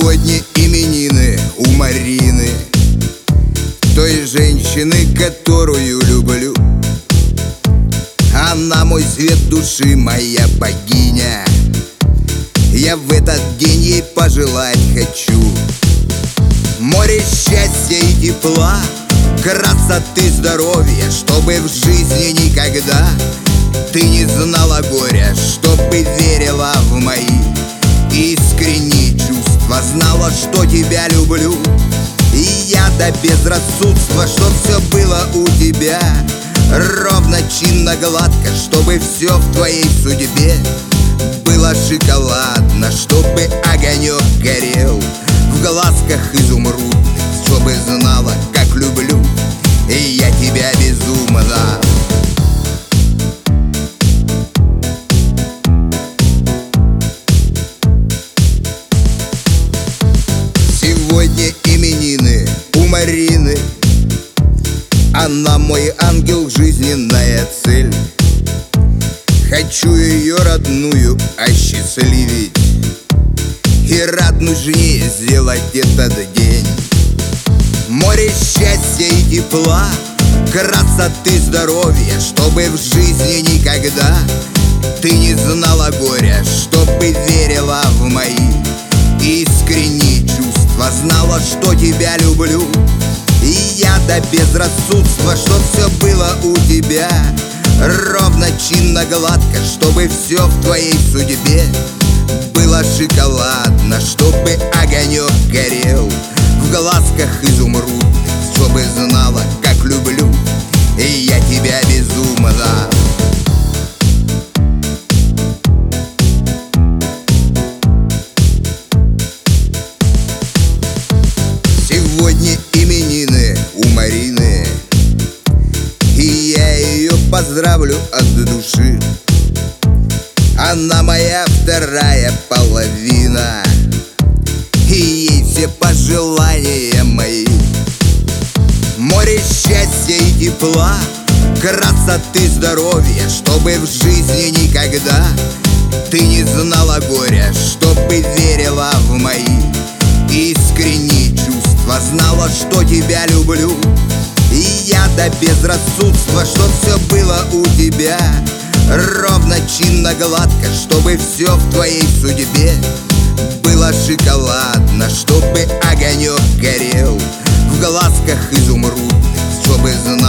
Сегодня именины у Марины, той женщины, которую люблю. Она мой свет души, моя богиня. Я в этот день ей пожелать хочу море счастья и тепла, красоты, здоровья, чтобы в жизни никогда ты не знала горя, чтобы верила в мои искренние чувства, знала, что тебя люблю. И я до безрассудства, чтоб все было у тебя ровно, чинно, гладко, чтобы все в твоей судьбе было шоколадно, чтобы огонек горел в глазках изумрудных, чтобы знала, как люблю, и я тебя безумно. Сегодня именины у Марины, она мой ангел, жизненная цель. Хочу ее родную осчастливить и радужнее сделать этот день. Море счастья и тепла, красоты, здоровья, чтобы в жизни никогда ты не знала горя, чтобы верила в мои искренние чувства, знала, что тебя люблю. И я до безрассудства, чтоб все было у тебя ровно, чинно, гладко, чтобы все в твоей судьбе было шоколадно, чтобы огонек горел в глазках изумрудных, чтобы знала, как люблю, и я тебя безумно. Сегодня именины у Марины, и я ее поздравлю от души. Она моя вторая половина, и ей все пожелания мои. Море счастья и тепла, красоты, здоровья, чтобы в жизни никогда ты не знала горя, чтобы верила в мои искренние чувства, знала, что тебя люблю. И я до безрассудства, чтоб все было у тебя ровно, чинно, гладко, чтобы все в твоей судьбе было шоколадно, чтобы огонек горел в глазках изумрудных, чтобы знала,